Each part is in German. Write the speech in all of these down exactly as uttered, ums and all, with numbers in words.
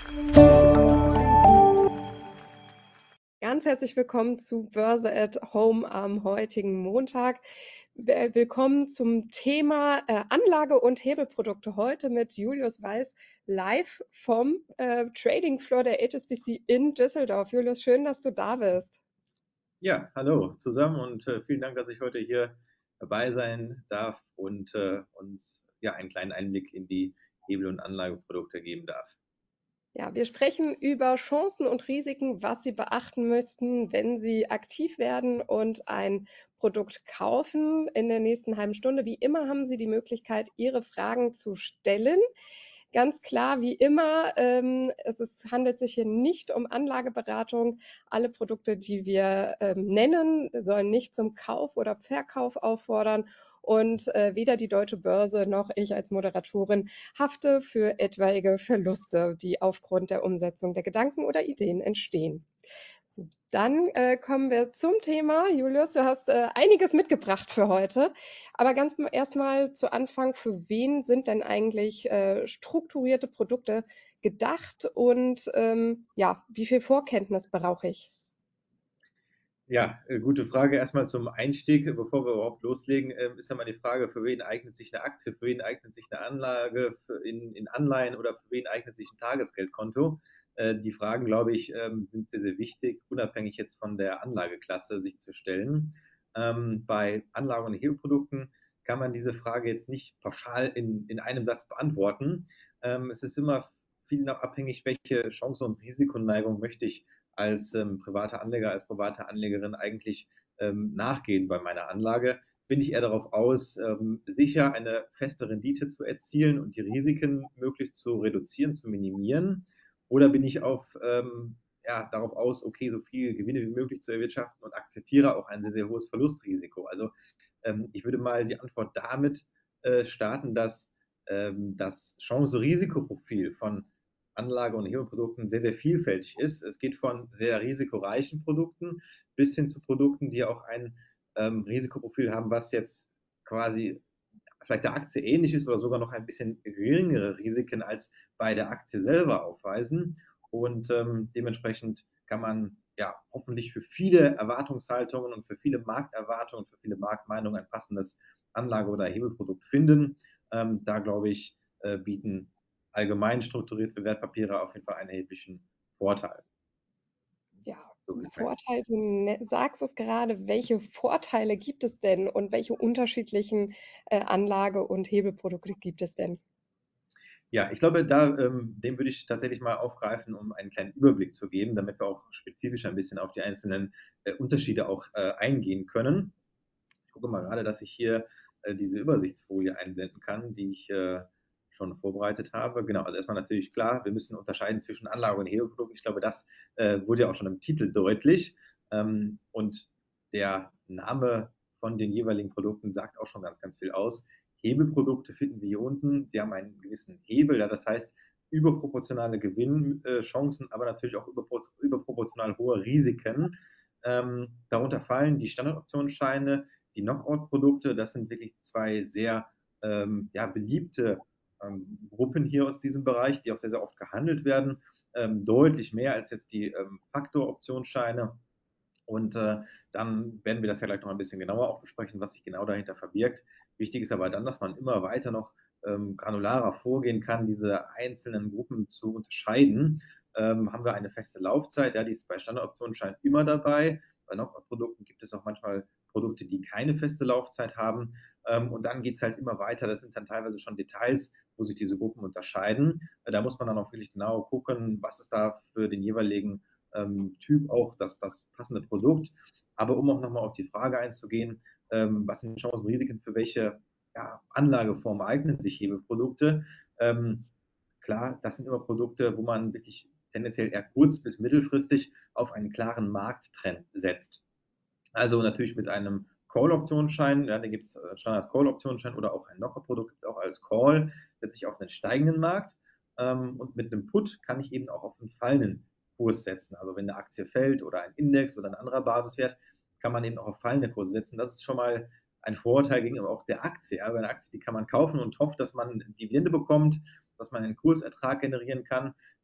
Ganz herzlich willkommen zu Börse at Home am heutigen Montag. Willkommen zum Thema äh, Anlage- und Hebelprodukte. Heute mit Julius Weiß live vom äh, Trading Floor der H S B C in Düsseldorf. Julius, schön, dass du da bist. Ja, hallo zusammen und äh, vielen Dank, dass ich heute hier dabei sein darf und äh, uns ja einen kleinen Einblick in die Hebel- und Anlageprodukte geben darf. Ja, wir sprechen über Chancen und Risiken, was Sie beachten müssten, wenn Sie aktiv werden und ein Produkt kaufen. In der nächsten halben Stunde, wie immer, haben Sie die Möglichkeit, Ihre Fragen zu stellen. Ganz klar, wie immer, ähm, es ist, handelt sich hier nicht um Anlageberatung. Alle Produkte, die wir ähm, nennen, sollen nicht zum Kauf oder Verkauf auffordern. Und äh, weder die Deutsche Börse noch ich als Moderatorin hafte für etwaige Verluste, die aufgrund der Umsetzung der Gedanken oder Ideen entstehen. So, dann äh, kommen wir zum Thema. Julius, du hast äh, einiges mitgebracht für heute. Aber ganz erstmal zu Anfang, für wen sind denn eigentlich äh, strukturierte Produkte gedacht und ähm, ja, wie viel Vorkenntnis brauche ich? Ja, äh, gute Frage. Erstmal zum Einstieg, bevor wir überhaupt loslegen, ähm, ist ja mal die Frage, für wen eignet sich eine Aktie, für wen eignet sich eine Anlage für in, in Anleihen oder für wen eignet sich ein Tagesgeldkonto? Äh, die Fragen, glaube ich, ähm, sind sehr, sehr wichtig, unabhängig jetzt von der Anlageklasse sich zu stellen. Ähm, bei Anlagen- und Hebelprodukten kann man diese Frage jetzt nicht pauschal in, in einem Satz beantworten. Ähm, es ist immer viel noch abhängig, welche Chance und Risikoneigung möchte ich als ähm, privater Anleger, als private Anlegerin eigentlich ähm, nachgehen bei meiner Anlage? Bin ich eher darauf aus, ähm, sicher eine feste Rendite zu erzielen und die Risiken möglichst zu reduzieren, zu minimieren? Oder bin ich auf, ähm, ja, darauf aus, okay, so viel Gewinne wie möglich zu erwirtschaften und akzeptiere auch ein sehr, sehr hohes Verlustrisiko? Also ähm, ich würde mal die Antwort damit äh, starten, dass ähm, das Chance-Risikoprofil von Anlage- und Hebelprodukten sehr, sehr vielfältig ist. Es geht von sehr risikoreichen Produkten bis hin zu Produkten, die auch ein ähm, Risikoprofil haben, was jetzt quasi vielleicht der Aktie ähnlich ist oder sogar noch ein bisschen geringere Risiken als bei der Aktie selber aufweisen. Und ähm, dementsprechend kann man ja hoffentlich für viele Erwartungshaltungen und für viele Markterwartungen, für viele Marktmeinungen ein passendes Anlage- oder Hebelprodukt finden. Ähm, da glaube ich, äh, bieten allgemein strukturierte Wertpapiere auf jeden Fall einen erheblichen Vorteil. Ja, So ein viel vielleicht. Vorteil, du ne- sagst es gerade, welche Vorteile gibt es denn und welche unterschiedlichen äh, Anlage- und Hebelprodukte gibt es denn? Ja, ich glaube, da, ähm, den würde ich tatsächlich mal aufgreifen, um einen kleinen Überblick zu geben, damit wir auch spezifisch ein bisschen auf die einzelnen äh, Unterschiede auch äh, eingehen können. Ich gucke mal gerade, dass ich hier äh, diese Übersichtsfolie einblenden kann, die ich äh, schon vorbereitet habe. Genau, also erstmal natürlich klar, wir müssen unterscheiden zwischen Anlage- und Hebelprodukten. Ich glaube, das äh, wurde ja auch schon im Titel deutlich. Ähm, und der Name von den jeweiligen Produkten sagt auch schon ganz, ganz viel aus. Hebelprodukte finden wir hier unten. Sie haben einen gewissen Hebel, ja, das heißt überproportionale Gewinnchancen, aber natürlich auch überproportional hohe Risiken. Ähm, darunter fallen die Standardoptionsscheine, die Knockout-Produkte. Das sind wirklich zwei sehr ähm, ja, beliebte ähm, Gruppen hier aus diesem Bereich, die auch sehr, sehr oft gehandelt werden. Ähm, deutlich mehr als jetzt die ähm, Faktor-Optionsscheine. Und äh, dann werden wir das ja gleich noch ein bisschen genauer auch besprechen, was sich genau dahinter verbirgt. Wichtig ist aber dann, dass man immer weiter noch ähm, granularer vorgehen kann, diese einzelnen Gruppen zu unterscheiden. Ähm, haben wir eine feste Laufzeit, ja, die ist bei Standardoptionsscheinen immer dabei. Bei Knockout-Produkten gibt es auch manchmal Produkte, die keine feste Laufzeit haben. Ähm, und dann geht es halt immer weiter. Das sind dann teilweise schon Details, wo sich diese Gruppen unterscheiden. Äh, da muss man dann auch wirklich genau gucken, was ist da für den jeweiligen ähm, Typ auch das, das passende Produkt. Aber um auch nochmal auf die Frage einzugehen, ähm, was sind Chancen und Risiken für welche ja, Anlageform eignen sich Hebelprodukte? Ähm, klar, das sind immer Produkte, wo man wirklich tendenziell eher kurz- bis mittelfristig auf einen klaren Markttrend setzt. Also natürlich mit einem Call-Optionsschein, ja, da gibt es Standard-Call-Optionsschein oder auch ein Knocker-Produkt, gibt es auch als Call, setze ich auf einen steigenden Markt. Ähm, und mit einem Put kann ich eben auch auf einen fallenden Kurs setzen. Also wenn eine Aktie fällt oder ein Index oder ein anderer Basiswert, kann man eben auch auf fallende Kurse setzen. Das ist schon mal ein Vorteil gegenüber auch der Aktie. Ja, bei einer Aktie, die kann man kaufen und hofft, dass man Dividende bekommt, dass man einen Kursertrag generieren kann.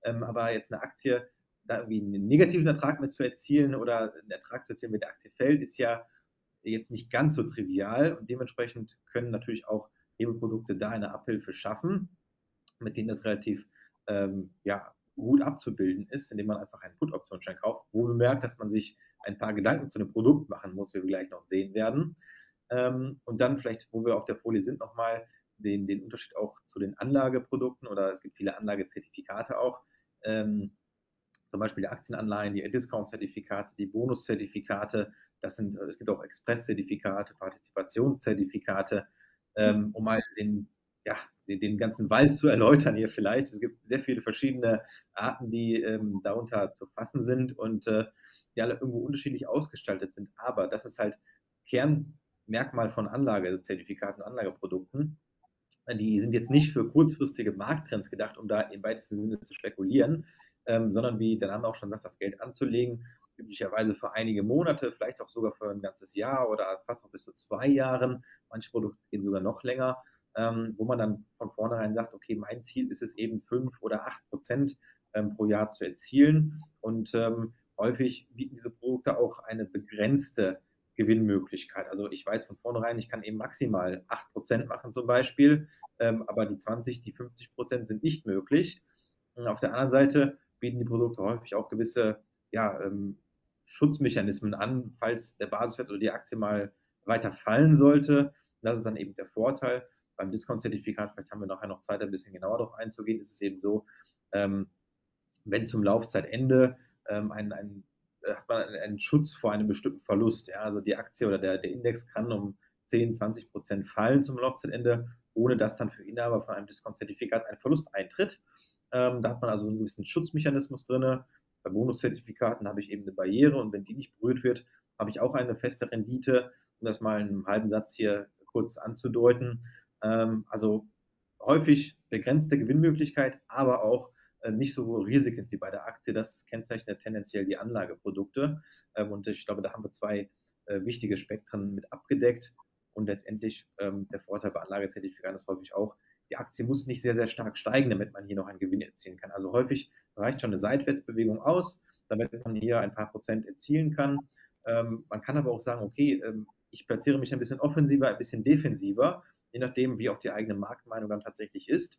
Ähm, aber jetzt eine Aktie, da irgendwie einen negativen Ertrag mit zu erzielen oder einen Ertrag zu erzielen, wenn die Aktie fällt, ist ja jetzt nicht ganz so trivial und dementsprechend können natürlich auch Hebelprodukte da eine Abhilfe schaffen, mit denen das relativ ähm, ja, gut abzubilden ist, indem man einfach einen Put-Optionsschein kauft, wo man merkt, dass man sich ein paar Gedanken zu einem Produkt machen muss, wie wir gleich noch sehen werden. Ähm, und dann vielleicht, wo wir auf der Folie sind, nochmal den, den Unterschied auch zu den Anlageprodukten oder es gibt viele Anlagezertifikate auch. Ähm, zum Beispiel die Aktienanleihen, die Discount-Zertifikate, die Bonus-Zertifikate, das sind, es gibt auch Express-Zertifikate, Partizipationszertifikate, ähm, um mal den, ja, den, den, ganzen Wald zu erläutern hier vielleicht. Es gibt sehr viele verschiedene Arten, die ähm, darunter zu fassen sind und äh, die alle irgendwo unterschiedlich ausgestaltet sind. Aber das ist halt Kernmerkmal von Anlagezertifikaten, Anlageprodukten. Die sind jetzt nicht für kurzfristige Markttrends gedacht, um da im weitesten Sinne zu spekulieren, ähm, sondern wie der Name auch schon sagt, das Geld anzulegen, üblicherweise für einige Monate, vielleicht auch sogar für ein ganzes Jahr oder fast noch bis zu zwei Jahren. Manche Produkte gehen sogar noch länger, ähm, wo man dann von vornherein sagt, okay, mein Ziel ist es eben fünf oder acht Prozent ähm, pro Jahr zu erzielen. Und ähm, häufig bieten diese Produkte auch eine begrenzte Gewinnmöglichkeit. Also ich weiß von vornherein, ich kann eben maximal acht Prozent machen zum Beispiel, ähm, aber die zwanzig, die fünfzig Prozent sind nicht möglich. Und auf der anderen Seite bieten die Produkte häufig auch gewisse ja, ähm, Schutzmechanismen an, falls der Basiswert oder die Aktie mal weiter fallen sollte. Das ist dann eben der Vorteil. Beim Discount-Zertifikat, vielleicht haben wir nachher noch Zeit, ein bisschen genauer darauf einzugehen, ist es eben so, ähm, wenn zum Laufzeitende ähm, ein, ein, äh, hat man einen Schutz vor einem bestimmten Verlust. Ja? Also die Aktie oder der, der Index kann um zehn, zwanzig Prozent fallen zum Laufzeitende, ohne dass dann für Inhaber von einem Discount-Zertifikat ein Verlust eintritt. Ähm, da hat man also einen gewissen Schutzmechanismus drin. Bei Bonuszertifikaten habe ich eben eine Barriere und wenn die nicht berührt wird, habe ich auch eine feste Rendite, um das mal in einem halben Satz hier kurz anzudeuten. Ähm, also häufig begrenzte Gewinnmöglichkeit, aber auch äh, nicht so Risiken wie bei der Aktie. Das kennzeichnet tendenziell die Anlageprodukte. Ähm, und ich glaube, da haben wir zwei äh, wichtige Spektren mit abgedeckt. Und letztendlich ähm, der Vorteil bei Anlagezertifikaten ist häufig auch, die Aktie muss nicht sehr, sehr stark steigen, damit man hier noch einen Gewinn erzielen kann. Also häufig reicht schon eine Seitwärtsbewegung aus, damit man hier ein paar Prozent erzielen kann. Ähm, man kann aber auch sagen, okay, ähm, ich platziere mich ein bisschen offensiver, ein bisschen defensiver, je nachdem, wie auch die eigene Marktmeinung dann tatsächlich ist.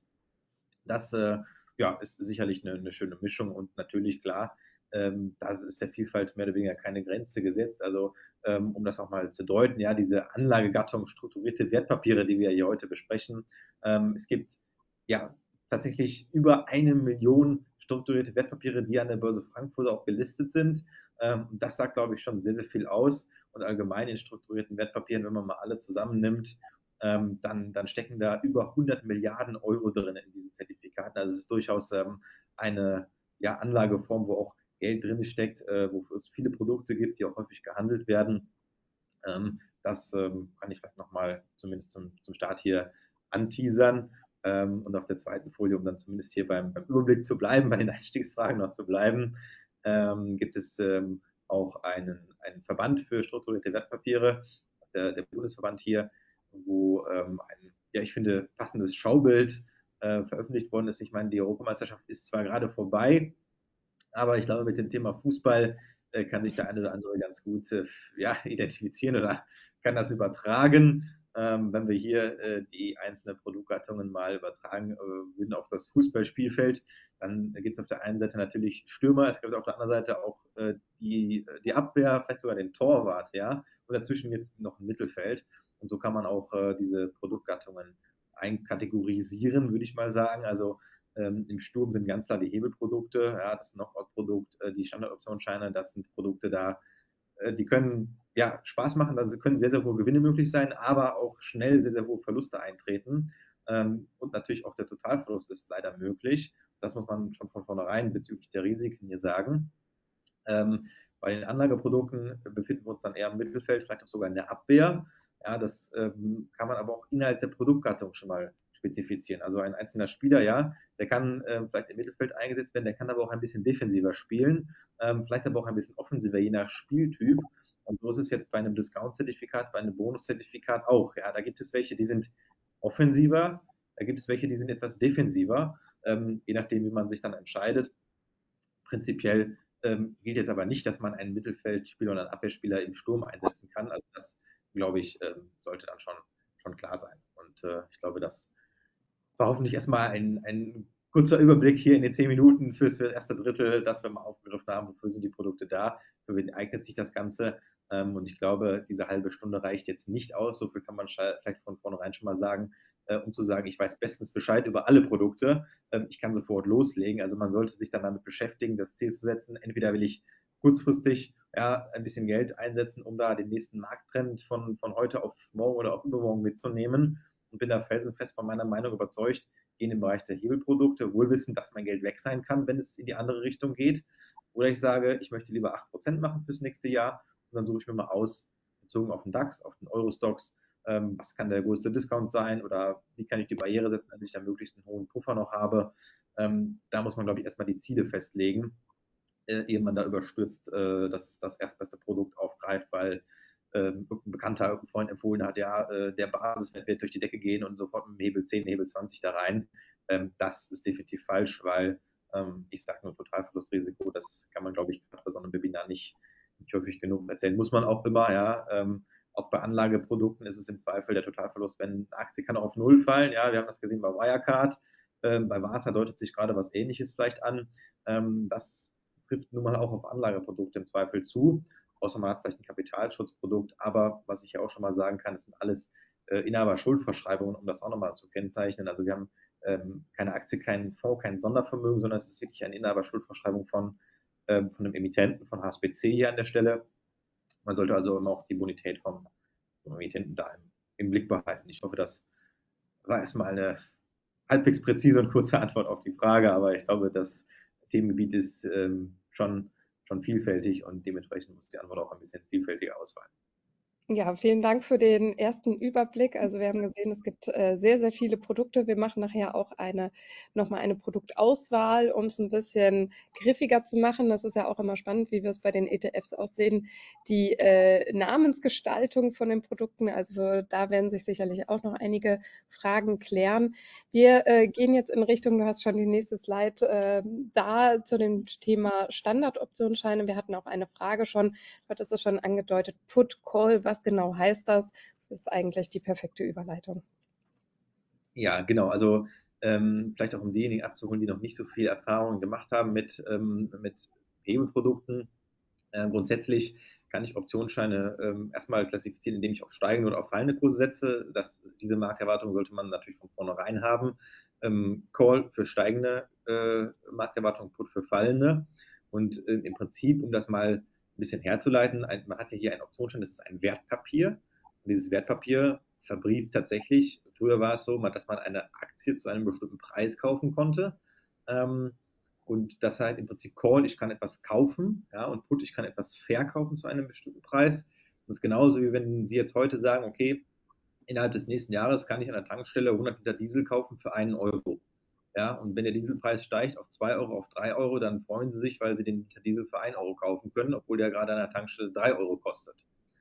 Das äh, ja, ist sicherlich eine, eine, schöne Mischung und natürlich klar, ähm, da ist der Vielfalt mehr oder weniger keine Grenze gesetzt. Also ähm, um das auch mal zu deuten, ja, diese Anlagegattung strukturierte Wertpapiere, die wir hier heute besprechen, ähm, es gibt ja tatsächlich über eine Million strukturierte Wertpapiere, die an der Börse Frankfurt auch gelistet sind. Ähm, das sagt, glaube ich, schon sehr, sehr viel aus. Und allgemein in strukturierten Wertpapieren, wenn man mal alle zusammennimmt, ähm, dann, dann stecken da über hundert Milliarden Euro drin in diesen Zertifikaten. Also es ist durchaus ähm, eine ja, Anlageform, wo auch Geld drin steckt, äh, wo es viele Produkte gibt, die auch häufig gehandelt werden. Ähm, das ähm, kann ich vielleicht nochmal zumindest zum, zum Start hier anteasern. Ähm, und auf der zweiten Folie, um dann zumindest hier beim, beim Überblick zu bleiben, bei den Einstiegsfragen noch zu bleiben, ähm, gibt es ähm, auch einen, einen Verband für strukturierte Wertpapiere, der, der Bundesverband hier, wo ähm, ein, ja, ich finde, passendes Schaubild äh, veröffentlicht worden ist. Ich meine, die Europameisterschaft ist zwar gerade vorbei, aber ich glaube, mit dem Thema Fußball äh, kann sich der eine oder andere ganz gut äh, ja, identifizieren oder kann das übertragen. Ähm, wenn wir hier äh, die einzelnen Produktgattungen mal übertragen äh, würden auf das Fußballspielfeld, dann gibt es auf der einen Seite natürlich Stürmer, es gibt auf der anderen Seite auch äh, die, die Abwehr, vielleicht sogar den Torwart, ja, und dazwischen jetzt noch ein Mittelfeld. Und so kann man auch äh, diese Produktgattungen einkategorisieren, würde ich mal sagen. Also ähm, im Sturm sind ganz klar die Hebelprodukte, ja, das Knockout-Produkt, äh, die Standardoptionsscheine, das sind Produkte da, äh, die können ja Spaß machen, also können sehr, sehr hohe Gewinne möglich sein, aber auch schnell sehr, sehr hohe Verluste eintreten. Ähm, und natürlich auch der Totalverlust ist leider möglich. Das muss man schon von vornherein bezüglich der Risiken hier sagen. Ähm, bei den Anlageprodukten befinden wir uns dann eher im Mittelfeld, vielleicht auch sogar in der Abwehr. Ja, das ähm, kann man aber auch innerhalb der Produktgattung schon mal spezifizieren. Also ein einzelner Spieler, ja, der kann äh, vielleicht im Mittelfeld eingesetzt werden, der kann aber auch ein bisschen defensiver spielen, ähm, vielleicht aber auch ein bisschen offensiver, je nach Spieltyp. Und so ist es jetzt bei einem Discount-Zertifikat, bei einem Bonus-Zertifikat auch. Ja, da gibt es welche, die sind offensiver, da gibt es welche, die sind etwas defensiver, ähm, je nachdem, wie man sich dann entscheidet. Prinzipiell ähm, gilt jetzt aber nicht, dass man einen Mittelfeldspieler oder einen Abwehrspieler im Sturm einsetzen kann. Also das, glaube ich, ähm, sollte dann schon, schon klar sein. Und äh, ich glaube, das war hoffentlich erstmal ein, ein kurzer Überblick hier in den zehn Minuten fürs, für das erste Drittel, dass wir mal aufgegriffen haben, wofür sind die Produkte da, für wen eignet sich das Ganze. Ähm, und ich glaube, diese halbe Stunde reicht jetzt nicht aus. So viel kann man vielleicht von vornherein schon mal sagen, äh, um zu sagen, ich weiß bestens Bescheid über alle Produkte. Ähm, ich kann sofort loslegen. Also man sollte sich dann damit beschäftigen, das Ziel zu setzen. Entweder will ich kurzfristig ja, ein bisschen Geld einsetzen, um da den nächsten Markttrend von, von heute auf morgen oder auf übermorgen mitzunehmen und bin da felsenfest von meiner Meinung überzeugt, gehe in den Bereich der Hebelprodukte, wohl wissend, dass mein Geld weg sein kann, wenn es in die andere Richtung geht. Oder ich sage, ich möchte lieber acht Prozent machen fürs nächste Jahr und dann suche ich mir mal aus, bezogen auf den DAX, auf den Eurostox, ähm, was kann der größte Discount sein oder wie kann ich die Barriere setzen, damit ich da möglichst einen hohen Puffer noch habe. Ähm, da muss man, glaube ich, erstmal die Ziele festlegen, äh, ehe man da überstürzt äh, das, das erstbeste Produkt aufgreift, weil ähm, irgendein Bekannter, irgendein Freund empfohlen hat, ja, äh, der Basiswert wird durch die Decke gehen und sofort mit dem Hebel zehn, Hebel zwanzig da rein. Ähm, das ist definitiv falsch, weil ähm, ich sage nur Totalverlustrisiko, das kann man, glaube ich, bei so einem Webinar nicht, nicht häufig genug erzählen. Muss man auch immer, ja. Ähm, auch bei Anlageprodukten ist es im Zweifel der Totalverlust, wenn eine Aktie kann auch auf Null fallen. Ja, wir haben das gesehen bei Wirecard. Ähm, bei Warta deutet sich gerade was Ähnliches vielleicht an. Ähm, das trifft nun mal auch auf Anlageprodukte im Zweifel zu, außer man hat vielleicht ein Kapitalschutzprodukt. Aber was ich ja auch schon mal sagen kann, das sind alles äh, Inhaber-Schuldverschreibungen, um das auch nochmal zu kennzeichnen. Also wir haben ähm, keine Aktie, keinen Fonds, kein Sondervermögen, sondern es ist wirklich eine Inhaber-Schuldverschreibung von, ähm, von einem Emittenten, von H S B C hier an der Stelle. Man sollte also immer auch die Bonität vom, vom Emittenten da im, im Blick behalten. Ich hoffe, das war erstmal eine halbwegs präzise und kurze Antwort auf die Frage, aber ich glaube, das Themengebiet ist ähm, schon, schon vielfältig und dementsprechend muss die Antwort auch ein bisschen vielfältiger ausfallen. Ja, vielen Dank für den ersten Überblick. Also wir haben gesehen, es gibt äh, sehr, sehr viele Produkte. Wir machen nachher auch eine, nochmal eine Produktauswahl, um es ein bisschen griffiger zu machen. Das ist ja auch immer spannend, wie wir es bei den E T Fs auch sehen, die äh, Namensgestaltung von den Produkten. Also da werden sich sicherlich auch noch einige Fragen klären. Wir äh, gehen jetzt in Richtung, du hast schon die nächste Slide äh, da zu dem Thema Standardoptionsscheine. Wir hatten auch eine Frage schon, du hattest es schon angedeutet, Put, Call, was genau heißt das? Das ist eigentlich die perfekte Überleitung. Ja, genau. Also ähm, vielleicht auch um diejenigen abzuholen, die noch nicht so viel Erfahrung gemacht haben mit, ähm, mit Hebelprodukten. Äh, grundsätzlich kann ich Optionsscheine ähm, erstmal klassifizieren, indem ich auf steigende oder auf fallende Kurse setze. Das, diese Markterwartung sollte man natürlich von vornherein haben. Ähm, Call für steigende äh, Markterwartung, Put für fallende. Und äh, im Prinzip, um das mal ein bisschen herzuleiten, ein, man hat ja hier ein Optionsschein, das ist ein Wertpapier. Und dieses Wertpapier verbrieft tatsächlich, früher war es so, dass man eine Aktie zu einem bestimmten Preis kaufen konnte. Ähm, und das halt im Prinzip Call, ich kann etwas kaufen, ja, und Put, ich kann etwas verkaufen zu einem bestimmten Preis. Das ist genauso wie wenn Sie jetzt heute sagen, okay, innerhalb des nächsten Jahres kann ich an der Tankstelle hundert Liter Diesel kaufen für einen Euro. Ja, und wenn der Dieselpreis steigt auf zwei Euro, auf drei Euro, dann freuen Sie sich, weil Sie den Liter Diesel für einen Euro kaufen können, obwohl der gerade an der Tankstelle drei Euro kostet.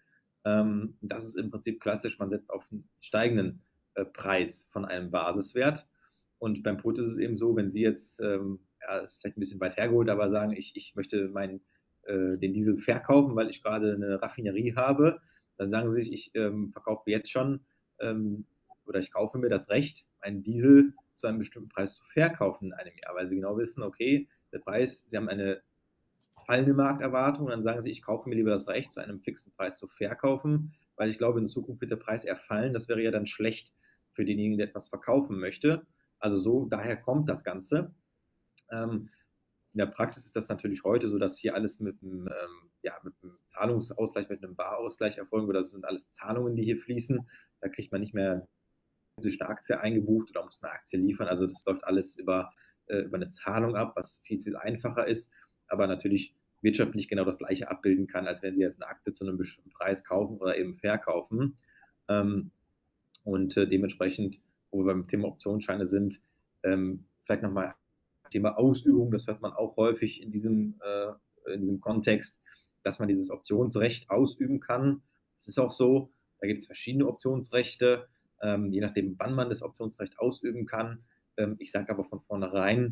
Ähm, das ist im Prinzip klassisch, man setzt auf einen steigenden äh, Preis von einem Basiswert. Und beim Put ist es eben so, wenn Sie jetzt, ähm, ja, ist vielleicht ein bisschen weit hergeholt, aber sagen, ich, ich möchte meinen, äh, den Diesel verkaufen, weil ich gerade eine Raffinerie habe, dann sagen Sie sich, ich ähm, verkaufe jetzt schon ähm, oder ich kaufe mir das Recht, einen Diesel zu einem bestimmten Preis zu verkaufen in einem Jahr, weil Sie genau wissen, okay, der Preis, Sie haben eine fallende Markterwartung, dann sagen sie, ich kaufe mir lieber das Recht, zu einem fixen Preis zu verkaufen, weil ich glaube, in Zukunft wird der Preis eher fallen. Das wäre ja dann schlecht für denjenigen, der etwas verkaufen möchte. Also so, daher kommt das Ganze. Ähm, in der Praxis ist das natürlich heute so, dass hier alles mit einem, ähm, ja, mit einem Zahlungsausgleich, mit einem Barausgleich erfolgen würde. Das sind alles Zahlungen, die hier fließen. Da kriegt man nicht mehr sich eine Aktie eingebucht oder muss eine Aktie liefern. Also das läuft alles über, äh, über eine Zahlung ab, was viel, viel einfacher ist, aber natürlich wirtschaftlich genau das gleiche abbilden kann, als wenn Sie jetzt eine Aktie zu einem bestimmten Preis kaufen oder eben verkaufen. Ähm, und äh, dementsprechend, wo wir beim Thema Optionsscheine sind, ähm, vielleicht nochmal Thema Ausübung, das hört man auch häufig in diesem, äh, in diesem Kontext, dass man dieses Optionsrecht ausüben kann. Das ist auch so, da gibt es verschiedene Optionsrechte, ähm, je nachdem, wann man das Optionsrecht ausüben kann. Ähm, ich sage aber von vornherein,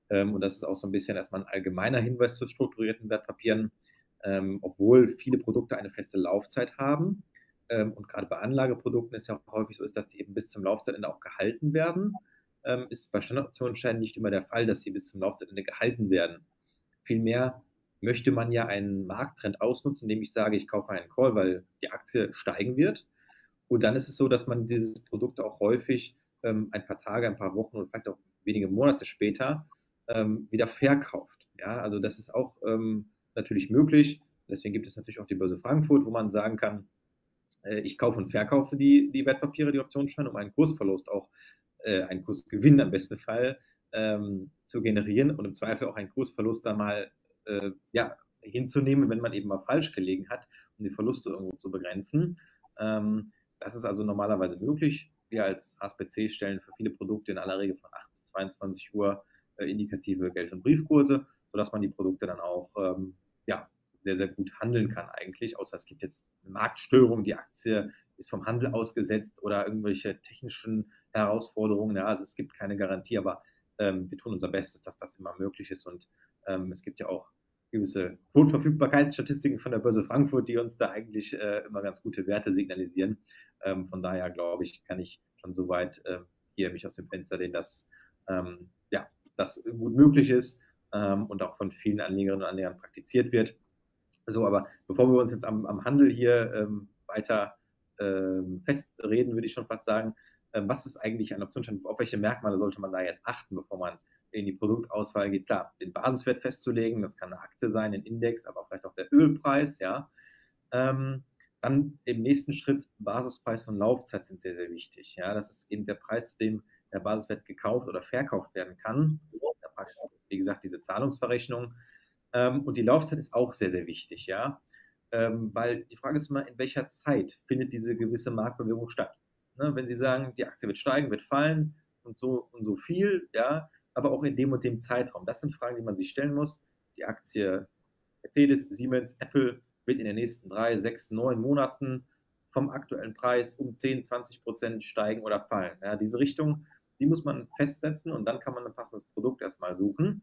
Ähm, und das ist auch so ein bisschen erstmal ein allgemeiner Hinweis zu strukturierten Wertpapieren, ähm, obwohl viele Produkte eine feste Laufzeit haben. Ähm, und gerade bei Anlageprodukten ist ja auch häufig so, ist, dass die eben bis zum Laufzeitende auch gehalten werden. Ähm, ist bei Standardoptionsscheinen nicht immer der Fall, dass sie bis zum Laufzeitende gehalten werden. Vielmehr möchte man ja einen Markttrend ausnutzen, indem ich sage, ich kaufe einen Call, weil die Aktie steigen wird. Und dann ist es so, dass man dieses Produkt auch häufig ähm, ein paar Tage, ein paar Wochen und vielleicht auch wenige Monate später ähm, wieder verkauft. Ja, also das ist auch ähm, natürlich möglich. Deswegen gibt es natürlich auch die Börse Frankfurt, wo man sagen kann, äh, ich kaufe und verkaufe die, die Wertpapiere, die Optionsscheine, um einen Kursverlust auch, äh, einen Kursgewinn am besten Fall ähm, zu generieren und im Zweifel auch einen Kursverlust dann mal äh, ja, hinzunehmen, wenn man eben mal falsch gelegen hat, um die Verluste irgendwo zu begrenzen. Ähm, das ist also normalerweise möglich. Wir als H S B C stellen für viele Produkte in aller Regel von acht bis zweiundzwanzig Uhr äh, indikative Geld- und Briefkurse, sodass man die Produkte dann auch ähm, ja, sehr, sehr gut handeln kann eigentlich, außer es gibt jetzt eine Marktstörung, die Aktie ist vom Handel ausgesetzt oder irgendwelche technischen Herausforderungen. Ja, also es gibt keine Garantie, aber ähm, wir tun unser Bestes, dass das immer möglich ist. Und ähm, es gibt ja auch gewisse Quotenverfügbarkeitsstatistiken von der Börse Frankfurt, die uns da eigentlich äh, immer ganz gute Werte signalisieren. Ähm, von daher glaube ich, kann ich schon soweit äh, hier mich aus dem Fenster lehnen, dass ähm, ja, das gut möglich ist ähm, und auch von vielen Anlegerinnen und Anlegern praktiziert wird. So, aber bevor wir uns jetzt am, am Handel hier ähm, weiter ähm, festreden, würde ich schon fast sagen, ähm, was ist eigentlich ein Optionsschein? Auf welche Merkmale sollte man da jetzt achten, bevor man in die Produktauswahl geht? Klar, den Basiswert festzulegen, das kann eine Aktie sein, ein Index, aber vielleicht auch der Ölpreis, ja. Ähm, dann im nächsten Schritt Basispreis und Laufzeit sind sehr, sehr wichtig. Ja, das ist eben der Preis, zu dem der Basiswert gekauft oder verkauft werden kann. Der Preis ist, wie gesagt, diese Zahlungsverrechnung. Ähm, und die Laufzeit ist auch sehr, sehr wichtig, ja. Ähm, weil die Frage ist immer, in welcher Zeit findet diese gewisse Marktbewegung statt? Ne, wenn Sie sagen, die Aktie wird steigen, wird fallen und so und so viel, ja, aber auch in dem und dem Zeitraum. Das sind Fragen, die man sich stellen muss. Die Aktie Mercedes, Siemens, Apple wird in den nächsten drei, sechs, neun Monaten vom aktuellen Preis um zehn, zwanzig Prozent steigen oder fallen. Ja, diese Richtung, die muss man festsetzen und dann kann man ein passendes Produkt erstmal suchen.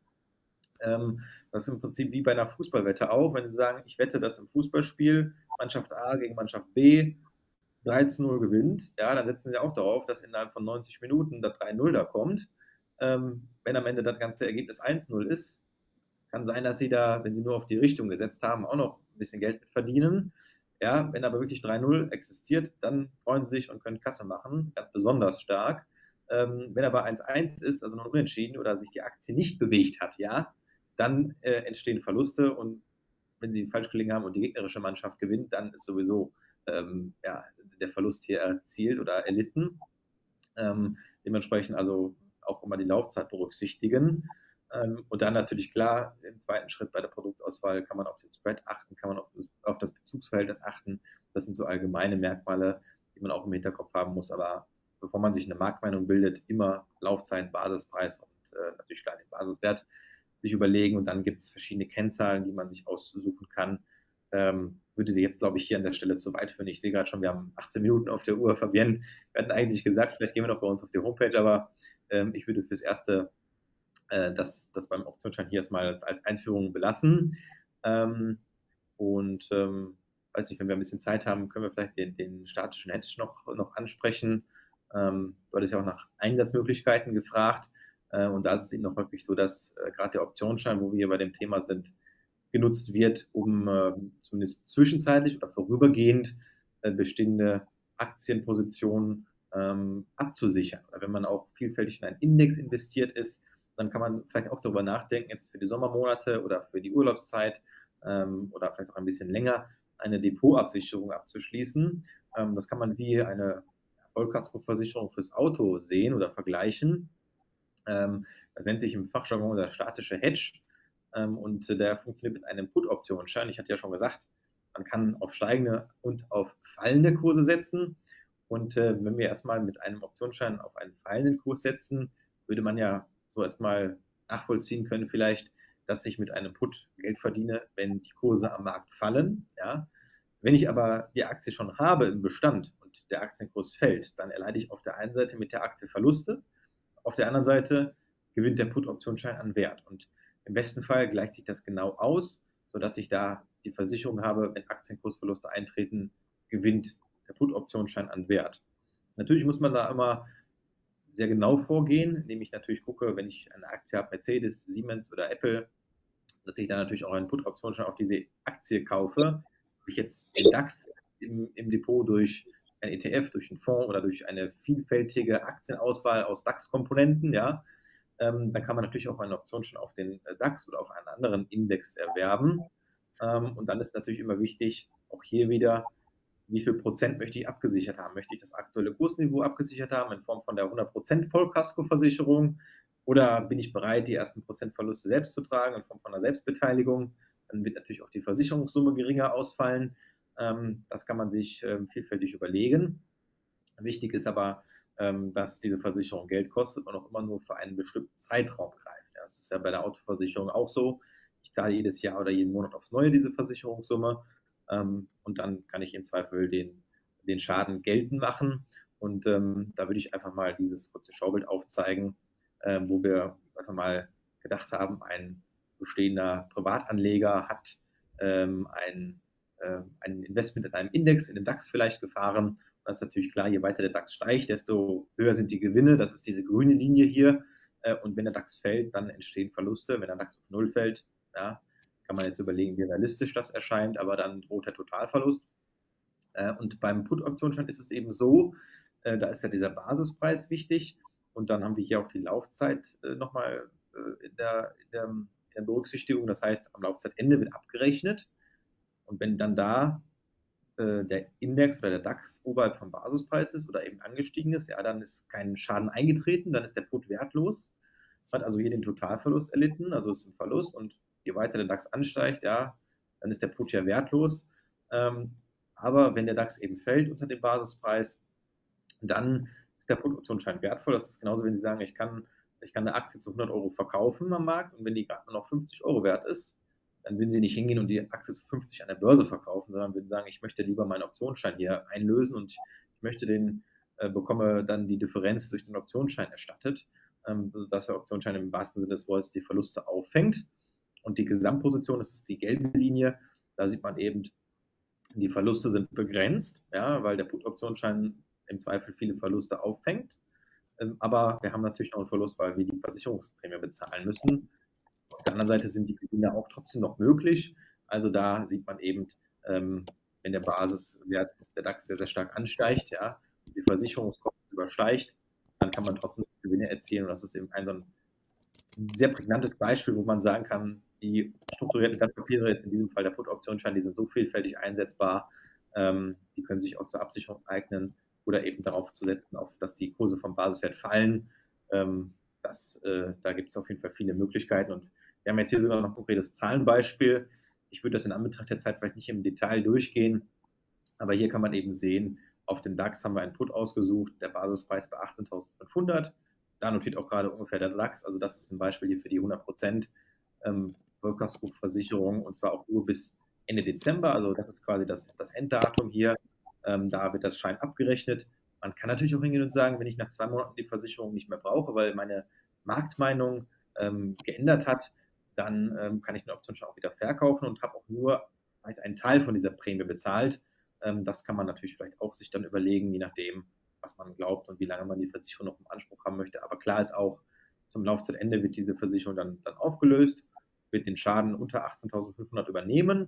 Ähm, das ist im Prinzip wie bei einer Fußballwette auch. Wenn Sie sagen, ich wette, dass im Fußballspiel Mannschaft A gegen Mannschaft B drei zu null gewinnt, ja, dann setzen Sie auch darauf, dass innerhalb von neunzig Minuten das drei null da kommt. Ähm, wenn am Ende das ganze Ergebnis eins null ist, kann sein, dass Sie da, wenn Sie nur auf die Richtung gesetzt haben, auch noch ein bisschen Geld mit verdienen. Ja, wenn aber wirklich drei null existiert, dann freuen Sie sich und können Kasse machen, ganz besonders stark. Ähm, wenn aber eins eins ist, also noch unentschieden oder sich die Aktie nicht bewegt hat, ja, dann äh, entstehen Verluste und wenn sie falsch gelegen haben und die gegnerische Mannschaft gewinnt, dann ist sowieso ähm, ja, der Verlust hier erzielt oder erlitten. Ähm, dementsprechend also auch immer die Laufzeit berücksichtigen. Ähm, und dann natürlich klar, im zweiten Schritt bei der Produktauswahl kann man auf den Spread achten, kann man auf, auf das Bezugsverhältnis achten. Das sind so allgemeine Merkmale, die man auch im Hinterkopf haben muss. Aber bevor man sich eine Marktmeinung bildet, immer Laufzeit, Basispreis und äh, natürlich klar den Basiswert sich überlegen. Und dann gibt es verschiedene Kennzahlen, die man sich aussuchen kann. Ähm, würde dir jetzt, glaube ich, hier an der Stelle zu weit führen. Ich sehe gerade schon, wir haben achtzehn Minuten auf der Uhr. Fabienne, wir hatten eigentlich gesagt, vielleicht gehen wir noch bei uns auf die Homepage, aber ähm, ich würde fürs Erste äh, das, das beim Optionsschein hier erstmal als, als Einführung belassen. Ähm, und ähm, weiß nicht, wenn wir ein bisschen Zeit haben, können wir vielleicht den, den statischen Hedge noch, noch ansprechen. Ähm, du hattest ja auch nach Einsatzmöglichkeiten gefragt. Äh, und da ist es eben noch häufig so, dass äh, gerade der Optionsschein, wo wir hier bei dem Thema sind, genutzt wird, um äh, zumindest zwischenzeitlich oder vorübergehend äh, bestehende Aktienpositionen ähm, abzusichern. Oder wenn man auch vielfältig in einen Index investiert ist, dann kann man vielleicht auch darüber nachdenken, jetzt für die Sommermonate oder für die Urlaubszeit ähm, oder vielleicht auch ein bisschen länger eine Depotabsicherung abzuschließen. Ähm, das kann man wie eine Vollkaskoversicherung fürs Auto sehen oder vergleichen. Ähm, das nennt sich im Fachjargon der statische Hedge. Ähm, und der funktioniert mit einem Put-Optionsschein. Ich hatte ja schon gesagt, man kann auf steigende und auf fallende Kurse setzen. Und äh, wenn wir erstmal mit einem Optionsschein auf einen fallenden Kurs setzen, würde man ja so erstmal nachvollziehen können, vielleicht, dass ich mit einem Put Geld verdiene, wenn die Kurse am Markt fallen. Ja? Wenn ich aber die Aktie schon habe im Bestand und der Aktienkurs fällt, dann erleide ich auf der einen Seite mit der Aktie Verluste, auf der anderen Seite gewinnt der Put-Optionsschein an Wert. Und im besten Fall gleicht sich das genau aus, sodass ich da die Versicherung habe, wenn Aktienkursverluste eintreten, gewinnt der Put-Optionsschein an Wert. Natürlich muss man da immer sehr genau vorgehen, indem ich natürlich gucke, wenn ich eine Aktie habe, Mercedes, Siemens oder Apple, dass ich dann natürlich auch einen Put-Optionsschein auf diese Aktie kaufe. Ob ich jetzt den DAX im, im Depot durch ein E T F, durch einen Fonds oder durch eine vielfältige Aktienauswahl aus DAX-Komponenten, ja, ähm, dann kann man natürlich auch eine Option schon auf den DAX oder auf einen anderen Index erwerben. Ähm, und dann ist natürlich immer wichtig, auch hier wieder, wie viel Prozent möchte ich abgesichert haben? Möchte ich das aktuelle Kursniveau abgesichert haben in Form von der hundert Prozent Vollkaskoversicherung? Oder bin ich bereit, die ersten Prozentverluste selbst zu tragen in Form von einer Selbstbeteiligung? Dann wird natürlich auch die Versicherungssumme geringer ausfallen. Ähm, das kann man sich ähm, vielfältig überlegen. Wichtig ist aber, ähm, dass diese Versicherung Geld kostet und auch immer nur für einen bestimmten Zeitraum greift. Ja, das ist ja bei der Autoversicherung auch so. Ich zahle jedes Jahr oder jeden Monat aufs Neue diese Versicherungssumme ähm, und dann kann ich im Zweifel den, den Schaden geltend machen. Und ähm, da würde ich einfach mal dieses kurze Schaubild aufzeigen, äh, wo wir einfach mal gedacht haben, ein bestehender Privatanleger hat ähm, ein, äh, ein Investment in einem Index, in den DAX vielleicht gefahren. Das ist natürlich klar, je weiter der DAX steigt, desto höher sind die Gewinne. Das ist diese grüne Linie hier. Äh, und wenn der DAX fällt, dann entstehen Verluste. Wenn der DAX auf Null fällt, ja, kann man jetzt überlegen, wie realistisch das erscheint, aber dann droht der Totalverlust. Äh, und beim Put-Optionsschein ist es eben so, äh, da ist ja dieser Basispreis wichtig und dann haben wir hier auch die Laufzeit äh, nochmal äh, in, der, in, der, in der Berücksichtigung. Das heißt, am Laufzeitende wird abgerechnet und wenn dann da äh, der Index oder der DAX oberhalb vom Basispreis ist oder eben angestiegen ist, ja, dann ist kein Schaden eingetreten, dann ist der Put wertlos, hat also hier den Totalverlust erlitten, also ist ein Verlust und je weiter der DAX ansteigt, ja, dann ist der Put ja wertlos. Ähm, aber wenn der DAX eben fällt unter dem Basispreis, dann ist der Put-Optionsschein wertvoll. Das ist genauso, wenn Sie sagen, ich kann, ich kann eine Aktie zu hundert Euro verkaufen am Markt und wenn die gerade nur noch fünfzig Euro wert ist, dann würden Sie nicht hingehen und die Aktie zu fünfzig an der Börse verkaufen, sondern würden sagen, ich möchte lieber meinen Optionsschein hier einlösen und ich möchte den, äh, bekomme dann die Differenz durch den Optionsschein erstattet, ähm, sodass der Optionsschein im wahrsten Sinne des Wortes die Verluste auffängt. Und die Gesamtposition, das ist die gelbe Linie, da sieht man eben, die Verluste sind begrenzt, ja, weil der Put-Optionsschein im Zweifel viele Verluste auffängt. Ähm, aber wir haben natürlich noch einen Verlust, weil wir die Versicherungsprämie bezahlen müssen. Auf der anderen Seite sind die Gewinne auch trotzdem noch möglich. Also da sieht man eben, ähm, wenn der Basiswert der DAX sehr, sehr stark ansteigt, ja, die Versicherungskosten übersteigt, dann kann man trotzdem Gewinne erzielen. Und das ist eben ein so ein sehr prägnantes Beispiel, wo man sagen kann, die strukturierten Wertpapiere, jetzt in diesem Fall der Put-Optionsschein, die sind so vielfältig einsetzbar, ähm, die können sich auch zur Absicherung eignen oder eben darauf zu setzen, auf, dass die Kurse vom Basiswert fallen. Ähm, das, äh, da gibt es auf jeden Fall viele Möglichkeiten und wir haben jetzt hier sogar noch ein konkretes Zahlenbeispiel. Ich würde das in Anbetracht der Zeit vielleicht nicht im Detail durchgehen, aber hier kann man eben sehen, auf den DAX haben wir einen Put ausgesucht, der Basispreis bei achtzehntausendfünfhundert. Da notiert auch gerade ungefähr der DAX, also das ist ein Beispiel hier für die hundert Prozent ähm, Vollkaskoversicherung und zwar auch nur bis Ende Dezember, also das ist quasi das, das Enddatum hier. Ähm, da wird das Schein abgerechnet. Man kann natürlich auch hingehen und sagen, wenn ich nach zwei Monaten die Versicherung nicht mehr brauche, weil meine Marktmeinung ähm, geändert hat, dann ähm, kann ich den Optionsschein auch wieder verkaufen und habe auch nur vielleicht einen Teil von dieser Prämie bezahlt. Ähm, das kann man natürlich vielleicht auch sich dann überlegen, je nachdem, was man glaubt und wie lange man die Versicherung noch im Anspruch haben möchte. Aber klar ist auch, zum Laufzeitende wird diese Versicherung dann, dann aufgelöst, wird den Schaden unter achtzehntausendfünfhundert übernehmen.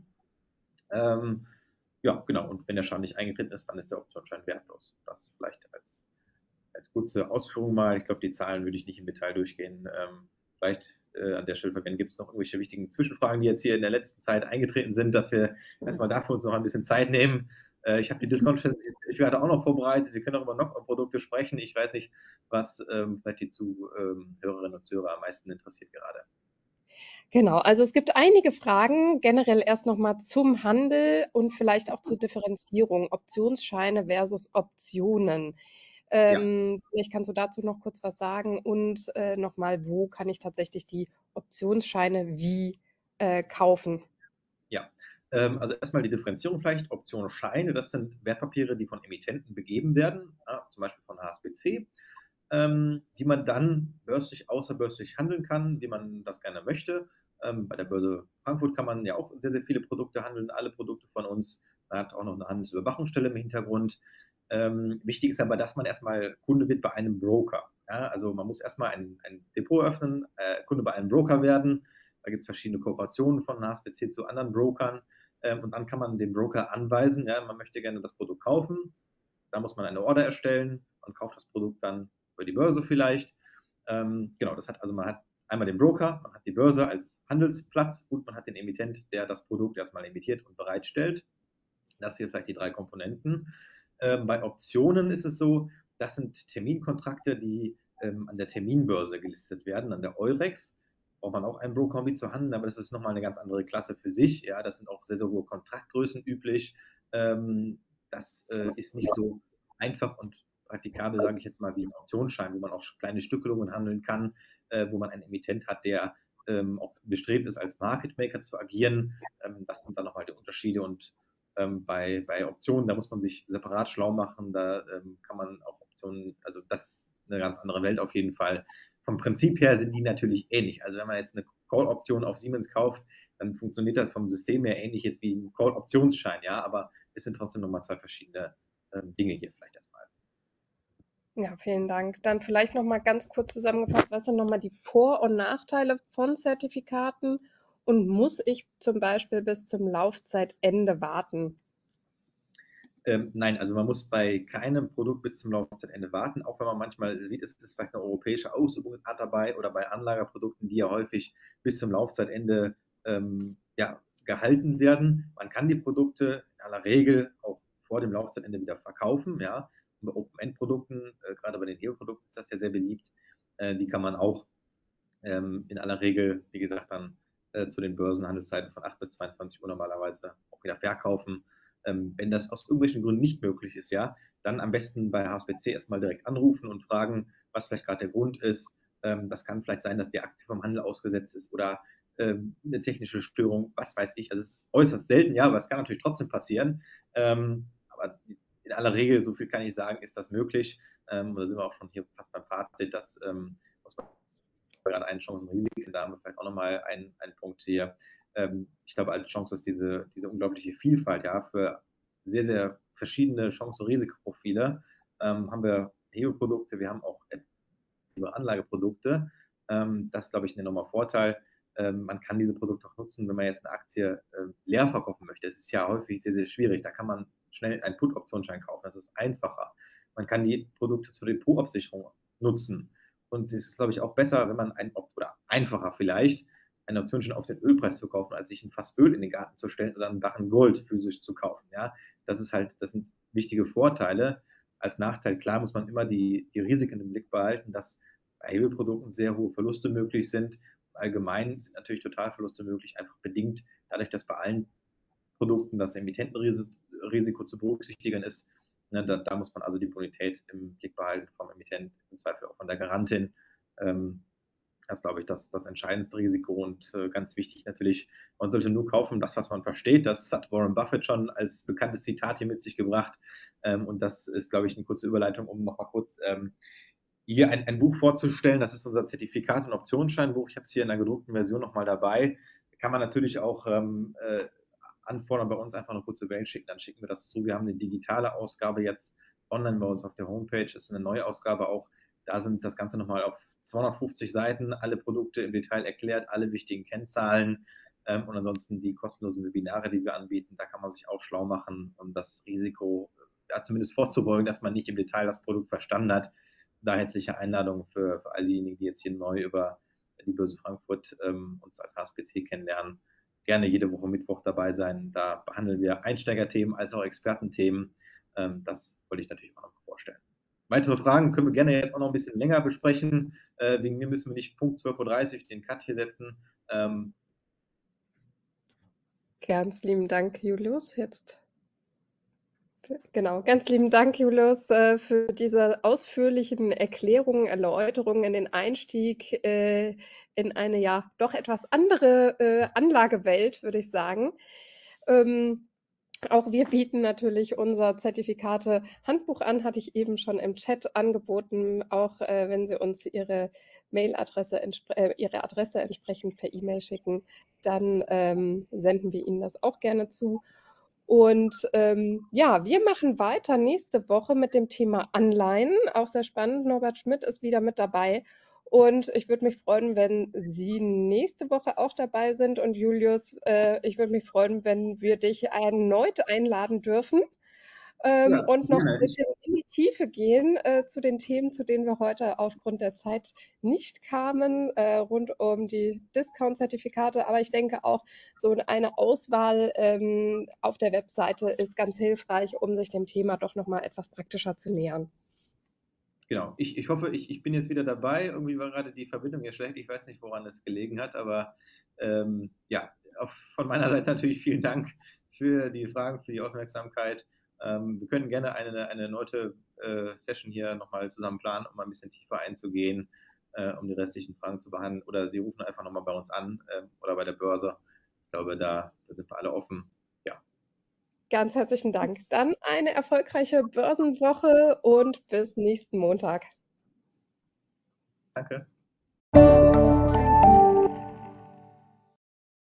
Ähm, ja, genau. Und wenn der Schaden nicht eingetreten ist, dann ist der Optionsschein wertlos. Das vielleicht als, als kurze Ausführung mal. Ich glaube, die Zahlen würde ich nicht im Detail durchgehen. Ähm, vielleicht äh, an der Stelle verwenden, gibt es noch irgendwelche wichtigen Zwischenfragen, die jetzt hier in der letzten Zeit eingetreten sind, dass wir erstmal dafür uns noch ein bisschen Zeit nehmen. Äh, ich habe die Discount ich werde auch noch vorbereitet. Wir können auch über Knockout-Produkte sprechen. Ich weiß nicht, was ähm, vielleicht die Zuhörerinnen und Zuhörer am meisten interessiert gerade. Genau, also es gibt einige Fragen, generell erst nochmal zum Handel und vielleicht auch zur Differenzierung, Optionsscheine versus Optionen. Ja. Ähm, vielleicht kannst du dazu noch kurz was sagen und äh, nochmal, wo kann ich tatsächlich die Optionsscheine wie äh, kaufen? Ja, ähm, also erstmal die Differenzierung vielleicht. Optionsscheine, das sind Wertpapiere, die von Emittenten begeben werden, ja, zum Beispiel von H S B C. ähm, die man dann börslich, außerbörslich handeln kann, wie man das gerne möchte. Ähm, bei der Börse Frankfurt kann man ja auch sehr, sehr viele Produkte handeln, alle Produkte von uns. Man hat auch noch eine Handelsüberwachungsstelle im Hintergrund. Ähm, wichtig ist aber, dass man erstmal Kunde wird bei einem Broker. Ja, also man muss erstmal ein, ein Depot öffnen, äh, Kunde bei einem Broker werden. Da gibt es verschiedene Kooperationen von H S B C zu anderen Brokern. Ähm, und dann kann man dem Broker anweisen, ja, man möchte gerne das Produkt kaufen. Da muss man eine Order erstellen und kauft das Produkt dann über die Börse vielleicht. Ähm, genau, das hat also man hat einmal den Broker, man hat die Börse als Handelsplatz und man hat den Emittent, der das Produkt erstmal emittiert und bereitstellt. Das hier vielleicht die drei Komponenten. Ähm, bei Optionen ist es so, das sind Terminkontrakte, die ähm, an der Terminbörse gelistet werden, an der Eurex. Braucht man auch einen Broker, um die zu handeln, aber das ist nochmal eine ganz andere Klasse für sich. Ja, das sind auch sehr, sehr hohe Kontraktgrößen üblich. Ähm, das äh, ist nicht so einfach und praktikabel, sage ich jetzt mal, wie ein Optionsschein, wo man auch kleine Stückelungen handeln kann, äh, wo man einen Emittent hat, der ähm, auch bestrebt ist, als Market Maker zu agieren. Ähm, das sind dann nochmal die Unterschiede und ähm, bei, bei Optionen, da muss man sich separat schlau machen, da ähm, kann man auch Optionen, also das ist eine ganz andere Welt auf jeden Fall. Vom Prinzip her sind die natürlich ähnlich. Also wenn man jetzt eine Call-Option auf Siemens kauft, dann funktioniert das vom System her ähnlich jetzt wie ein Call-Optionsschein, ja, aber es sind trotzdem nochmal zwei verschiedene ähm, Dinge hier vielleicht erstmal. Ja, vielen Dank. Dann vielleicht noch mal ganz kurz zusammengefasst, was sind noch mal die Vor- und Nachteile von Zertifikaten und muss ich zum Beispiel bis zum Laufzeitende warten? Ähm, nein, also man muss bei keinem Produkt bis zum Laufzeitende warten, auch wenn man manchmal sieht, es ist vielleicht eine europäische Ausübungsart dabei oder bei Anlagerprodukten, die ja häufig bis zum Laufzeitende ähm, ja, gehalten werden. Man kann die Produkte in aller Regel auch vor dem Laufzeitende wieder verkaufen. Ja. Und bei Open-End-Produkten, äh, gerade bei den E U-Produkten ist das ja sehr beliebt, äh, die kann man auch ähm, in aller Regel, wie gesagt, dann äh, zu den Börsenhandelszeiten von acht bis zweiundzwanzig Uhr normalerweise auch wieder verkaufen. Ähm, wenn das aus irgendwelchen Gründen nicht möglich ist, ja, dann am besten bei H S B C erstmal direkt anrufen und fragen, was vielleicht gerade der Grund ist. Ähm, das kann vielleicht sein, dass die Aktie vom Handel ausgesetzt ist oder ähm, eine technische Störung, was weiß ich. Also es ist äußerst selten, ja, aber es kann natürlich trotzdem passieren. Ähm, aber in aller Regel, so viel kann ich sagen, ist das möglich. Ähm, da sind wir auch schon hier fast beim Fazit, dass ähm, muss man gerade einen Chancen und Risiken, da haben wir vielleicht auch nochmal einen, einen Punkt hier. Ähm, ich glaube, als Chance ist diese, diese unglaubliche Vielfalt, ja, für sehr, sehr verschiedene Chancen- und Risikoprofile ähm, haben wir Hebelprodukte, wir haben auch Anlageprodukte. Ähm, das ist, glaube ich, ein enormer Vorteil. Ähm, man kann diese Produkte auch nutzen, wenn man jetzt eine Aktie äh, leer verkaufen möchte. Es ist ja häufig sehr, sehr schwierig. Da kann man schnell einen Put-Optionsschein kaufen. Das ist einfacher. Man kann die Produkte zur Depotabsicherung nutzen. Und es ist, glaube ich, auch besser, wenn man ein, oder einfacher vielleicht, einen Optionsschein auf den Ölpreis zu kaufen, als sich ein Fass Öl in den Garten zu stellen oder ein Barren Gold physisch zu kaufen. Ja, das ist halt, das sind wichtige Vorteile. Als Nachteil, klar, muss man immer die, die Risiken im Blick behalten, dass bei Hebelprodukten sehr hohe Verluste möglich sind. Allgemein sind natürlich Totalverluste möglich, einfach bedingt dadurch, dass bei allen Produkten das Emittentenrisiko zu berücksichtigen ist. Ne, da, da, muss man also die Bonität im Blick behalten vom Emittent, im Zweifel auch von der Garantin. Ähm, das ist, glaube ich, das, das entscheidendste Risiko und äh, ganz wichtig natürlich, man sollte nur kaufen, das, was man versteht. Das hat Warren Buffett schon als bekanntes Zitat hier mit sich gebracht. Ähm, und das ist, glaube ich, eine kurze Überleitung, um nochmal kurz ähm, hier ein, ein Buch vorzustellen. Das ist unser Zertifikat- und Optionsscheinbuch. Ich habe es hier in der gedruckten Version nochmal dabei. Kann man natürlich auch ähm, äh, anfordern, bei uns einfach eine kurze Mail schicken, dann schicken wir das zu. Wir haben eine digitale Ausgabe jetzt online bei uns auf der Homepage. Das ist eine neue Ausgabe auch. Da sind das Ganze nochmal auf zweihundertfünfzig Seiten, alle Produkte im Detail erklärt, alle wichtigen Kennzahlen ähm, und ansonsten die kostenlosen Webinare, die wir anbieten. Da kann man sich auch schlau machen, um das Risiko ja, zumindest vorzubeugen, dass man nicht im Detail das Produkt verstanden hat. Da herzliche Einladung für, für all diejenigen, die jetzt hier neu über die Börse Frankfurt ähm, uns als H S B C kennenlernen. Gerne jede Woche Mittwoch dabei sein. Da behandeln wir Einsteigerthemen als auch Expertenthemen. Ähm, das wollte ich natürlich auch noch vorstellen. Weitere Fragen können wir gerne jetzt auch noch ein bisschen länger besprechen. Äh, wegen mir müssen wir nicht Punkt zwölf Uhr dreißig den Cut hier setzen. Ähm, Ganz lieben Dank, Julius. Jetzt Genau, ganz lieben Dank, Julius, äh, für diese ausführlichen Erklärungen, Erläuterungen in den Einstieg äh, in eine ja doch etwas andere äh, Anlagewelt, würde ich sagen. Ähm, Auch wir bieten natürlich unser Zertifikate-Handbuch an, hatte ich eben schon im Chat angeboten. Auch äh, wenn Sie uns Ihre Mailadresse, äh, Ihre Adresse entsprechend per E-Mail schicken, dann ähm, senden wir Ihnen das auch gerne zu. Und ähm, ja, wir machen weiter nächste Woche mit dem Thema Anleihen. Auch sehr spannend. Norbert Schmidt ist wieder mit dabei. Und ich würde mich freuen, wenn Sie nächste Woche auch dabei sind. Und Julius, äh, ich würde mich freuen, wenn wir dich erneut einladen dürfen ähm, Ja, und noch ein gerne. Ich, bisschen in die Tiefe gehen äh, zu den Themen, zu denen wir heute aufgrund der Zeit nicht kamen, äh, rund um die Discount-Zertifikate. Aber ich denke auch, so eine Auswahl ähm, auf der Webseite ist ganz hilfreich, um sich dem Thema doch nochmal etwas praktischer zu nähern. genau. Ich, ich hoffe, ich, ich bin jetzt wieder dabei. Irgendwie war gerade die Verbindung ja schlecht. Ich weiß nicht, woran es gelegen hat, aber ähm, ja, auf, von meiner Seite natürlich vielen Dank für die Fragen, für die Aufmerksamkeit. Ähm, wir können gerne eine, eine erneute äh, Session hier nochmal zusammen planen, um ein bisschen tiefer einzugehen, äh, um die restlichen Fragen zu behandeln. Oder Sie rufen einfach nochmal bei uns an äh, oder bei der Börse. Ich glaube, da, da sind wir alle offen. Ja, Ganz herzlichen Dank. Dann eine erfolgreiche Börsenwoche und bis nächsten Montag. danke.